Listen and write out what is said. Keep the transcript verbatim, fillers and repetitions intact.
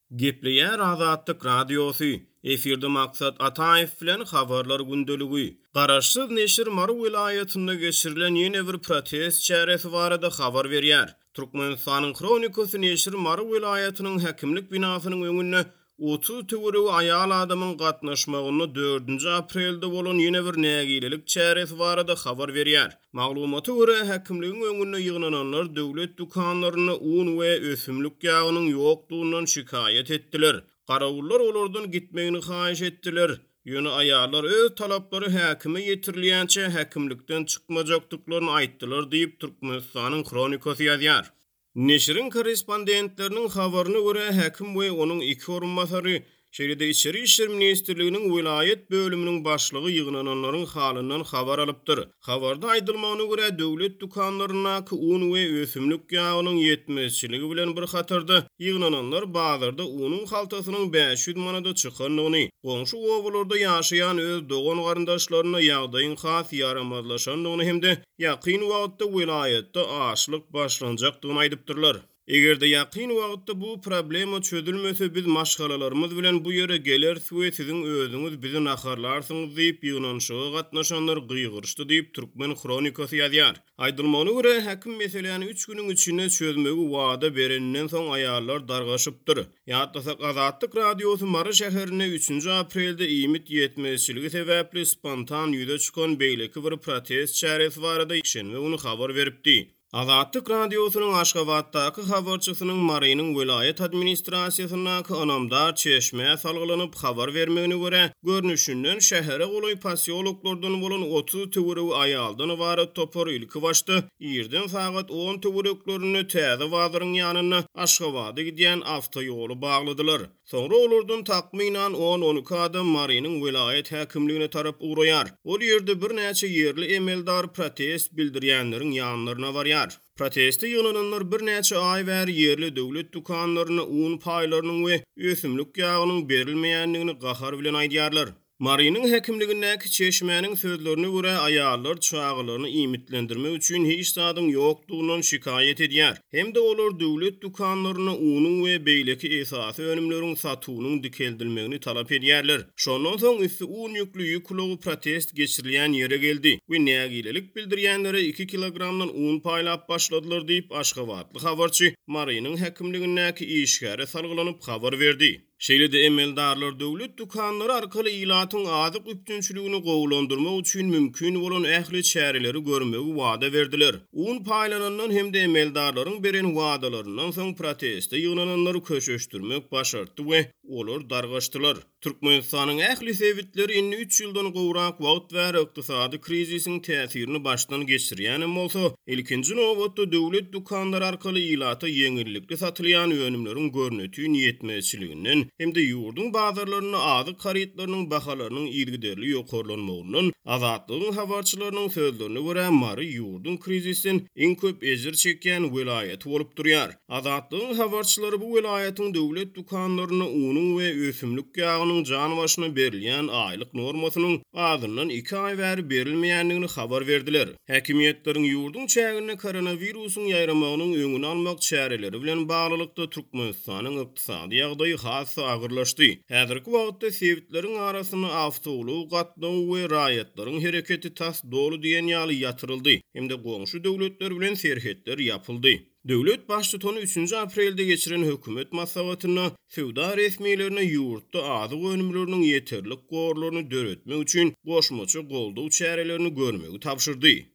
Gepleýär Azatlyk Radiosu. Efirde maksat Ataýew bilen habarlar gündeligi. Garaşsyz neşir Mary vilayatynda geçirilen ýene bir protest çäresi barada habar berýär. Türkmenistanyň Kronikasy neşir Mary vilayatynyň häkimlik binasynyň öňünde otuz töwereg aýal adamyň gatnaşmagyny dördünji aprelde bolan ýene bir nägilelik çäresi barada habar berýär. Maglumaty görä häkimligiň öňünde ýygnananlar döwlet dukanlaryna un we ösümlik ýagynyň ýokdugyny şikayet etdiler. Garawullar olardan gitmegini haýyş etdiler. Ýöne aýallar öz talaplary häkime ýetirilýänçe häkimlikden çykmajakdyklaryny aýtdylar diýip Türkmenistanyň Kronikasy ýazýar. Neşirin korrespondentlerinin habaryna görä häkim we onuň iki orunmasary şeýle-de İçeri işler ministrliginiň vilayet bölüminiň başlygy ýygnananlaryň halyndan habar alypdyr. Habarda aýdylmagyna görä döwlet dukanlaryna un we ösümlik ýagynyň ýetmezçiligi bilen bir hatarda ýygnananlar bazarda unyň haltasynyň beş ýüz manada çykanyny, goňşy owalarda ýaşaýan öz dogan garyndaşlaryna ýagdaýyň has ýaramazlaşanyny hemde ýakyn wagtda vilayetde açlyk başlanjakdygyny aýdypdyrlar. Egerde ýakyn wagtda bu problema çözülmese biz maşgalalarymyz bilen bu ýere geler we siziň özüňiz bizi naharlarsyňyz diýip ýygnanşyga gatnaşanlar gyýgyrşdy diýip Türkmen Kronikasy ýazýar. Aýdylmagyna görä häkim meseleni üç güniň içinde çözmegi wada berenden soň aýallar dargaşypdyr. Ýatlasak Azatlyk Radiosy Mary şäherine üçünji aprelde iýmit ýetmezçiligi sebäpli spontan ýüze çykan beýleki bir protest çäresi barada işen we ony habar beripdi. Azatlyk Radiosynyň Aşgabatdaky habarçysynyň Marynyň vilayet administrasiýasyna anamdar çeşme salgylanyp habar bermegine görä, görnüşinden şähere goly pasiologlardan bolan otuz töwereg aýaldan ibaret topar ilki başdy. Ýerden faqat on töwereklerini täze wazyryň ýanyna Aşgabada gidýän awtoýoly bagladylar. Soňra olardan takminan on on iki adam Marynyň vilayet häkimligine tarap ugraýar. Ol ýerde bir näçe ýerli emeldar protest bildirýänleriň ýanlaryna barýar. Protesti ýygnananlar bir näçe aý bäri ýerli döwlet dukanlaryna un paýlarynyň we ösümlik ýagynyň berilmeýändigini gahar bilen aýdýarlar. Marynyň häkimligindäki çeşmäniň sözlerine görä aýallar çağlaryny iýmitlendirmek üçin hiç sadyň ýokdugyny şikayet edýär. Hemde olar döwlet dukanlaryna unyň we beýleki esasy önümleriň satywynyň dikeldilmegini talap edýärler. Şondan soň üstü un ýüklü ýüklogy protest geçirilýän ýere geldi we nägilelik bildirýänlere iki kilogramdan un paýlap başladylar diýip Aşgabatly habarçy Marynyň häkimligindäki işgäre salgylanyp habar berdi. Şeýle-de emeldarlar döwlet dukanlary arkaly ilatyň azyk üpdünçiligini gowlandyrmak üçin mümkin bolan ähli çäreleri görmegi wada berdiler. Un paýlanandan hemde emeldarlaryň beren wadalaryndan soň proteste ýygnananlary köşeşdirmek başardy we olar dargaşdylar. Türkmenistanyň ähli sebitleri inni üç ýyldan gowrak wagt we ykdysady krizisiň täsirini başdan geçirýän bolsa, ilkinji nowatda döwlet dukanlary arkaly ilata ýeňillikli satylýan önümleriň görnetýän ýetmezçiliginden hemde ýurdun bazarlaryny azyk haritlarynyň bahalarynyň ýergiderli ýokarlanmagynyň Azatlygyň habarçylarynyň sözlerine görä Mary ýurdun krizisinden iň köp ejir çekýän vilayet bolup durýar. Azatlygyň habarçylary bu vilayatyň döwlet dukanlaryna unyň we ösümlik ýagynyň jan başyna berilýän aýlyk normasynyň azyndan iki aý bäri berilmeýändigini habar berdiler. Häkimiýetleriň ýurdun çägine koronawirusyň ýaýramagynyň öňüni almak çäreleri bilen baglykda Türkmenistanyň ykdysady ýagdaýy has agyrlaşdy. Häzirki wagtda sebitleriň arasyna awtoly gatnaw we raýatlaryň hereketi tas dolu diýen ýaly ýatyryldy. Hemde goňşy döwletler bilen serhetler ýapyldy. Döwlet başçysyny üçünji aprelde geçiren hökümet maslahatyna sowda resmiýetlerine ýurtda azyk önümleriniň ýeterlik gorlaryny döretmek üçin goşmaça goldaw çärelerini görmegi tapşyrdy.